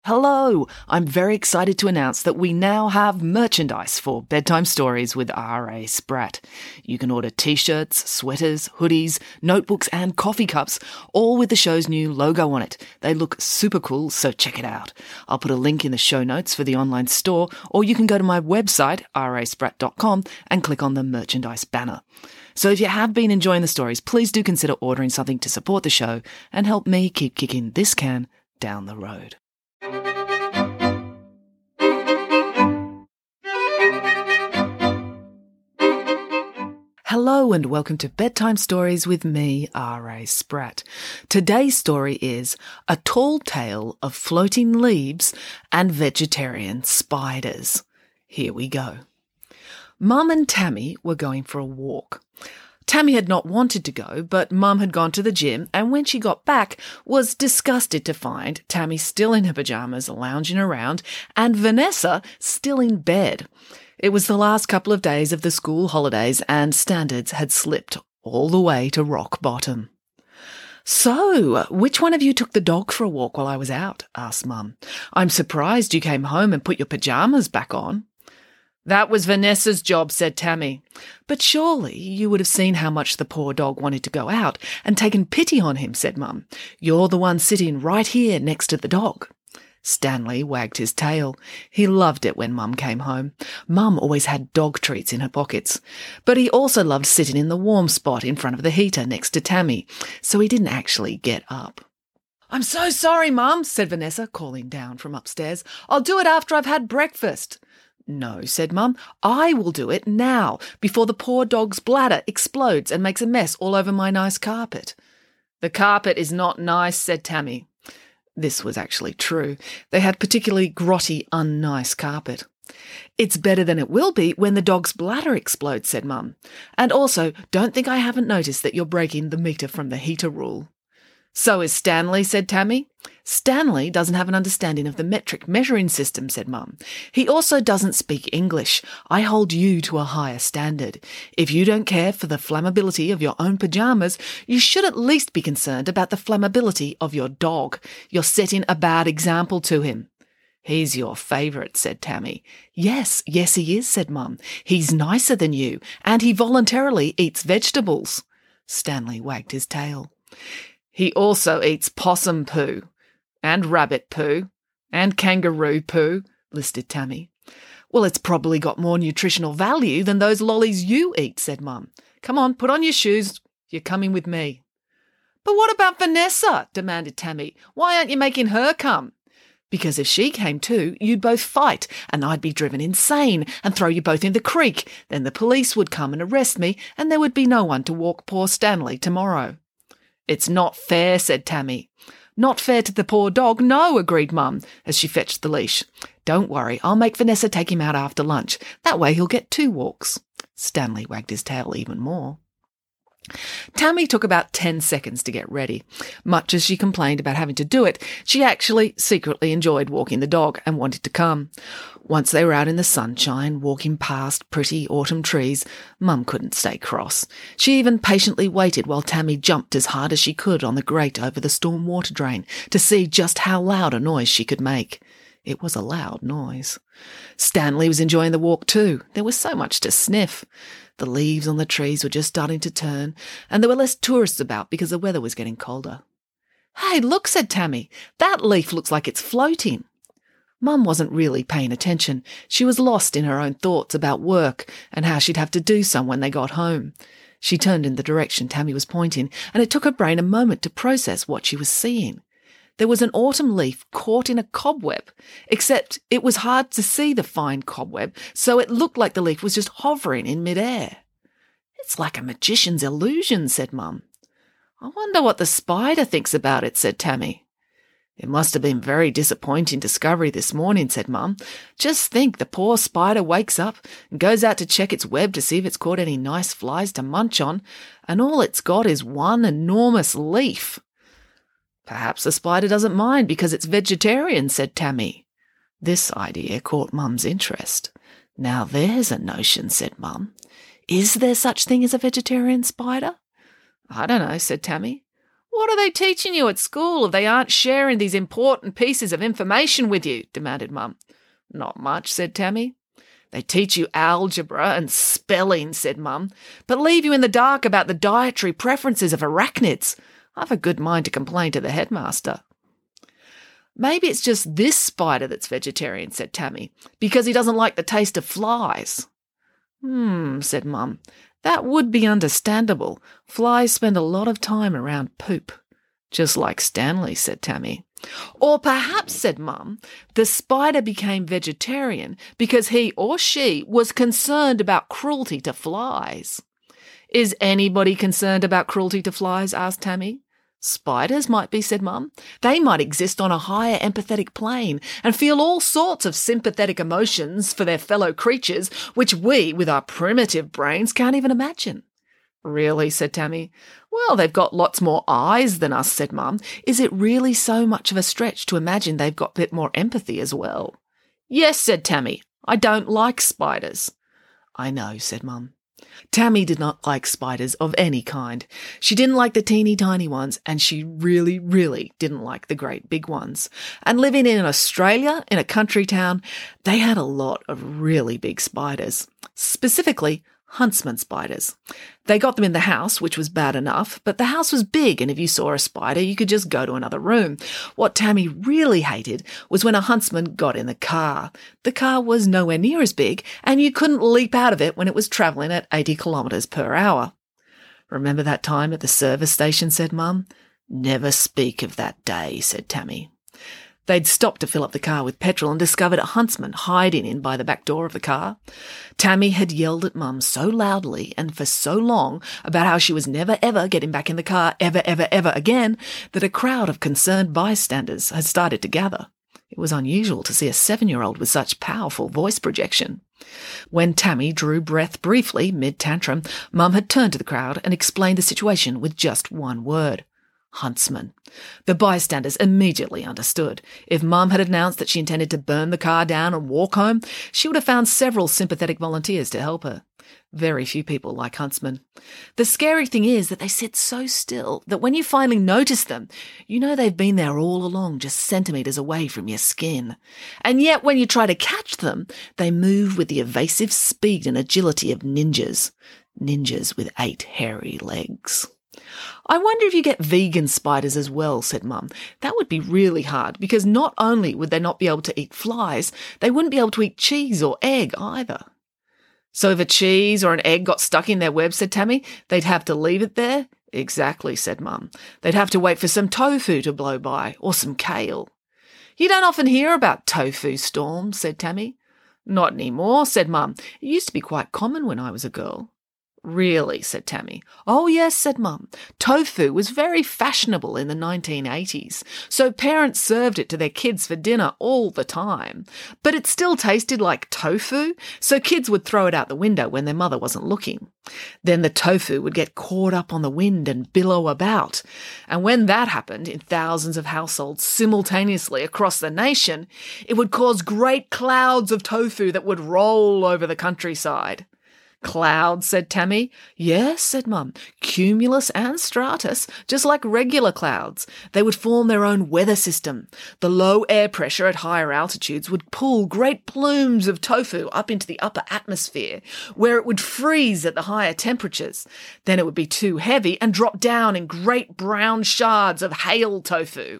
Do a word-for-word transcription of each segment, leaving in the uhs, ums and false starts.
Hello! I'm very excited to announce that we now have merchandise for Bedtime Stories with R A Spratt. You can order t-shirts, sweaters, hoodies, notebooks and coffee cups, all with the show's new logo on it. They look super cool, so check it out. I'll put a link in the show notes for the online store, or you can go to my website, r a spratt dot com, and click on the merchandise banner. So if you have been enjoying the stories, please do consider ordering something to support the show and help me keep kicking this can down the road. Hello and welcome to Bedtime Stories with me, R A Spratt. Today's story is A Tall Tale of Floating Leaves and Vegetarian Spiders. Here we go. Mum and Tammy were going for a walk. Tammy had not wanted to go, but Mum had gone to the gym and when she got back was disgusted to find Tammy still in her pyjamas lounging around and Vanessa still in bed. It was the last couple of days of the school holidays and standards had slipped all the way to rock bottom. "So, which one of you took the dog for a walk while I was out?" asked Mum. "I'm surprised you came home and put your pyjamas back on." "That was Vanessa's job," said Tammy. "But surely you would have seen how much the poor dog wanted to go out and taken pity on him," said Mum. "You're the one sitting right here next to the dog." Stanley wagged his tail. He loved it when Mum came home. Mum always had dog treats in her pockets. But he also loved sitting in the warm spot in front of the heater next to Tammy, so he didn't actually get up. "I'm so sorry, Mum," said Vanessa, calling down from upstairs. "I'll do it after I've had breakfast." "No," said Mum, "I will do it now, before the poor dog's bladder explodes and makes a mess all over my nice carpet." "The carpet is not nice," said Tammy. This was actually true. They had particularly grotty, unnice carpet. "It's better than it will be when the dog's bladder explodes," said Mum. "And also, don't think I haven't noticed that you're breaking the meter from the heater rule." "So is Stanley," said Tammy. "Stanley doesn't have an understanding of the metric measuring system," said Mum. "He also doesn't speak English. I hold you to a higher standard. If you don't care for the flammability of your own pyjamas, you should at least be concerned about the flammability of your dog. You're setting a bad example to him." "He's your favourite," said Tammy. "Yes, yes he is," said Mum. "He's nicer than you, and he voluntarily eats vegetables." Stanley wagged his tail. "He also eats possum poo, and rabbit poo, and kangaroo poo," listed Tammy. "Well, it's probably got more nutritional value than those lollies you eat," said Mum. "Come on, put on your shoes. You're coming with me." "But what about Vanessa?" demanded Tammy. "Why aren't you making her come?" "Because if she came too, you'd both fight, and I'd be driven insane and throw you both in the creek. Then the police would come and arrest me, and there would be no one to walk poor Stanley tomorrow." "It's not fair," said Tammy. "Not fair to the poor dog, no," agreed Mum, as she fetched the leash. "Don't worry, I'll make Vanessa take him out after lunch. That way he'll get two walks." Stanley wagged his tail even more. Tammy took about ten seconds to get ready. Much as she complained about having to do it, she actually secretly enjoyed walking the dog and wanted to come. Once they were out in the sunshine, walking past pretty autumn trees, Mum couldn't stay cross. She even patiently waited while Tammy jumped as hard as she could on the grate over the storm water drain to see just how loud a noise she could make. It was a loud noise. Stanley was enjoying the walk too. There was so much to sniff. The leaves on the trees were just starting to turn, and there were less tourists about because the weather was getting colder. "Hey, look," said Tammy. "That leaf looks like it's floating." Mum wasn't really paying attention. She was lost in her own thoughts about work and how she'd have to do some when they got home. She turned in the direction Tammy was pointing, and it took her brain a moment to process what she was seeing. There was an autumn leaf caught in a cobweb, except it was hard to see the fine cobweb, so it looked like the leaf was just hovering in midair. "It's like a magician's illusion," said Mum. "I wonder what the spider thinks about it," said Tammy. "It must have been a very disappointing discovery this morning," said Mum. "Just think, the poor spider wakes up and goes out to check its web to see if it's caught any nice flies to munch on, and all it's got is one enormous leaf." "Perhaps the spider doesn't mind because it's vegetarian," said Tammy. This idea caught Mum's interest. "Now there's a notion," said Mum. "Is there such thing as a vegetarian spider?" "I don't know," said Tammy. What are they teaching you at school if they aren't sharing these important pieces of information with you? Demanded Mum. Not much, said Tammy. They teach you algebra and spelling, said Mum, but leave you in the dark about the dietary preferences of arachnids. I've a good mind to complain to the headmaster. Maybe it's just this spider that's vegetarian, said Tammy, because he doesn't like the taste of flies. Hmm, said Mum. That would be understandable. Flies spend a lot of time around poop. Just like Stanley, said Tammy. Or perhaps, said Mum, the spider became vegetarian because he or she was concerned about cruelty to flies. Is anybody concerned about cruelty to flies? Asked Tammy. Spiders might be, said Mum. They might exist on a higher empathetic plane and feel all sorts of sympathetic emotions for their fellow creatures, which we, with our primitive brains, can't even imagine. Really, said Tammy. Well, they've got lots more eyes than us, said Mum. Is it really so much of a stretch to imagine they've got a bit more empathy as well? Yes, said Tammy. I don't like spiders. I know, said Mum. Tammy did not like spiders of any kind. She didn't like the teeny tiny ones, and she really, really didn't like the great big ones. And living in Australia, in a country town, they had a lot of really big spiders, specifically huntsman spiders. They got them in the house, which was bad enough, but the house was big, and if you saw a spider, you could just go to another room. What Tammy really hated was when a huntsman got in the car. The car was nowhere near as big, and you couldn't leap out of it when it was travelling at eighty kilometres per hour. Remember that time at the service station, said Mum? Never speak of that day, said Tammy. They'd stopped to fill up the car with petrol and discovered a huntsman hiding in by the back door of the car. Tammy had yelled at Mum so loudly and for so long about how she was never ever getting back in the car ever, ever, ever again that a crowd of concerned bystanders had started to gather. It was unusual to see a seven-year-old with such powerful voice projection. When Tammy drew breath briefly mid-tantrum, Mum had turned to the crowd and explained the situation with just one word. Huntsman. The bystanders immediately understood. If Mum had announced that she intended to burn the car down and walk home, she would have found several sympathetic volunteers to help her. Very few people like huntsmen. The scary thing is that they sit so still that when you finally notice them, you know they've been there all along, just centimetres away from your skin. And yet when you try to catch them, they move with the evasive speed and agility of ninjas. Ninjas with eight hairy legs. I wonder if you get vegan spiders as well, said Mum. That would be really hard because not only would they not be able to eat flies, they wouldn't be able to eat cheese or egg either. So if a cheese or an egg got stuck in their web, said Tammy, they'd have to leave it there? Exactly, said Mum. They'd have to wait for some tofu to blow by or some kale. You don't often hear about tofu storms, said Tammy. Not anymore, said Mum. It used to be quite common when I was a girl. Really, said Tammy. Oh, yes, said Mum. Tofu was very fashionable in the nineteen eighties, so parents served it to their kids for dinner all the time. But it still tasted like tofu, so kids would throw it out the window when their mother wasn't looking. Then the tofu would get caught up on the wind and billow about. And when that happened in thousands of households simultaneously across the nation, it would cause great clouds of tofu that would roll over the countryside. Clouds, said Tammy. Yes, said Mum. Cumulus and stratus, just like regular clouds. They would form their own weather system. The low air pressure at higher altitudes would pull great plumes of tofu up into the upper atmosphere, where it would freeze at the higher temperatures. Then it would be too heavy and drop down in great brown shards of hail tofu.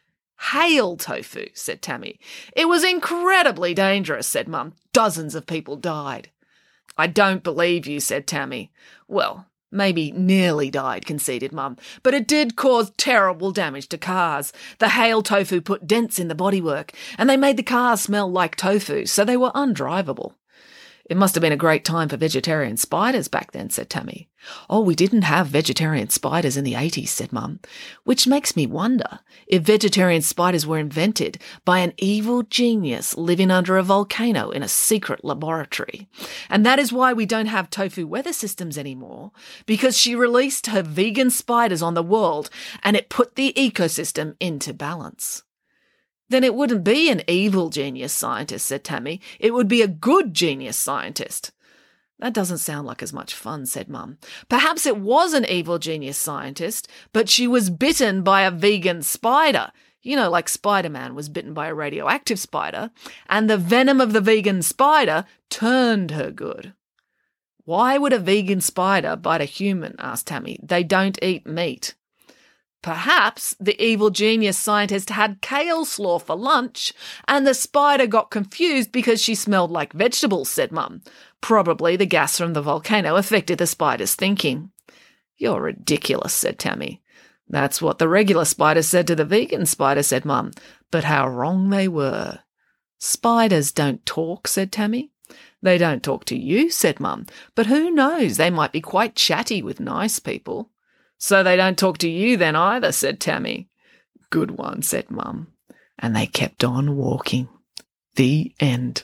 Hail tofu, said Tammy. It was incredibly dangerous, said Mum. Dozens of people died. I don't believe you, said Tammy. Well, maybe nearly died, conceded Mum, but it did cause terrible damage to cars. The hail tofu put dents in the bodywork, and they made the cars smell like tofu, so they were undrivable. It must have been a great time for vegetarian spiders back then, said Tammy. Oh, we didn't have vegetarian spiders in the eighties, said Mum, which makes me wonder if vegetarian spiders were invented by an evil genius living under a volcano in a secret laboratory. And that is why we don't have tofu weather systems anymore, because she released her vegan spiders on the world and it put the ecosystem into balance. Then it wouldn't be an evil genius scientist, said Tammy. It would be a good genius scientist. That doesn't sound like as much fun, said Mum. Perhaps it was an evil genius scientist, but she was bitten by a vegan spider. You know, like Spider-Man was bitten by a radioactive spider, and the venom of the vegan spider turned her good. Why would a vegan spider bite a human? Asked Tammy. They don't eat meat. Perhaps the evil genius scientist had kale slaw for lunch, and the spider got confused because she smelled like vegetables, said Mum. Probably the gas from the volcano affected the spider's thinking. You're ridiculous, said Tammy. That's what the regular spider said to the vegan spider, said Mum. But how wrong they were. Spiders don't talk, said Tammy. They don't talk to you, said Mum. But who knows, they might be quite chatty with nice people. So they don't talk to you then either, said Tammy. Good one, said Mum. And they kept on walking. The end.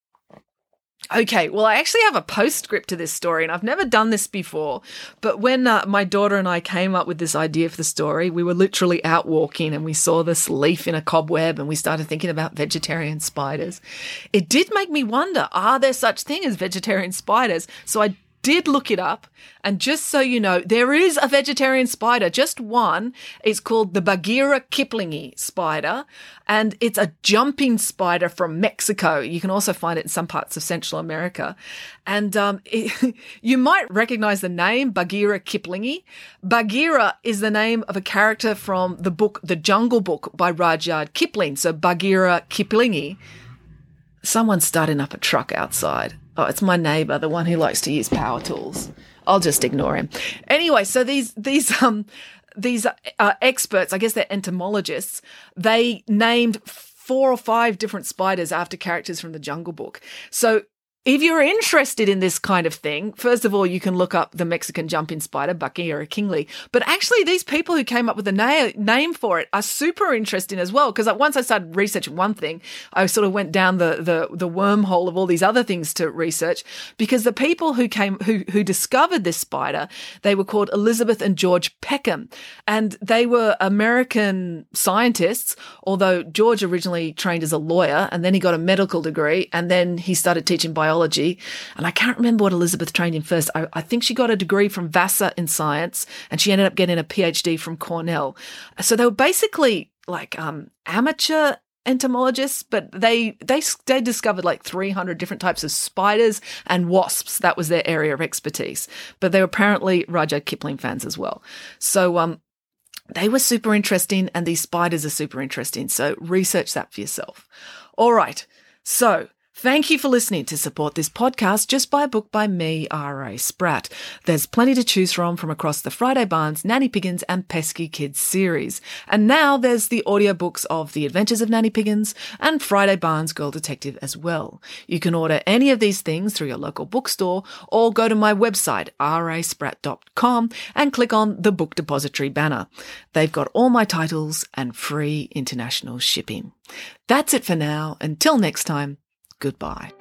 Okay, well, I actually have a postscript to this story, and I've never done this before, but when uh, my daughter and I came up with this idea for the story, we were literally out walking and we saw this leaf in a cobweb and we started thinking about vegetarian spiders. It did make me wonder, are there such thing as vegetarian spiders? So I did look it up, and just so you know, there is a vegetarian spider, just one. It's called the Bagheera kiplingi spider, and it's a jumping spider from Mexico. You can also find it in some parts of Central America. And um, it, you might recognize the name Bagheera kiplingi. Bagheera is the name of a character from the book The Jungle Book by Rudyard Kipling. So Bagheera kiplingi. Someone's starting up a truck outside. Oh, it's my neighbour, the one who likes to use power tools. I'll just ignore him. Anyway, so these these um these uh, experts, I guess they're entomologists, they named four or five different spiders after characters from the Jungle Book. So if you're interested in this kind of thing, first of all, you can look up the Mexican jumping spider, Bagheera kiplingi. But actually, these people who came up with a na- name for it are super interesting as well. Because once I started researching one thing, I sort of went down the, the the wormhole of all these other things to research. Because the people who came who who discovered this spider, they were called Elizabeth and George Peckham, and they were American scientists. Although George originally trained as a lawyer, and then he got a medical degree, and then he started teaching biology. Biology, and I can't remember what Elizabeth trained in first. I, I think she got a degree from Vassar in science, and she ended up getting a PhD from Cornell. So they were basically like um, amateur entomologists, but they they they discovered like three hundred different types of spiders and wasps. That was their area of expertise. But they were apparently Rudyard Kipling fans as well. So um, they were super interesting, and these spiders are super interesting. So research that for yourself. All right. So thank you for listening. To support this podcast, just buy a book by me, R A Spratt. There's plenty to choose from from across the Friday Barnes, Nanny Piggins and Pesky Kids series. And now there's the audiobooks of The Adventures of Nanny Piggins and Friday Barnes Girl Detective as well. You can order any of these things through your local bookstore or go to my website, r a spratt dot com, and click on the Book Depository banner. They've got all my titles and free international shipping. That's it for now. Until next time, goodbye.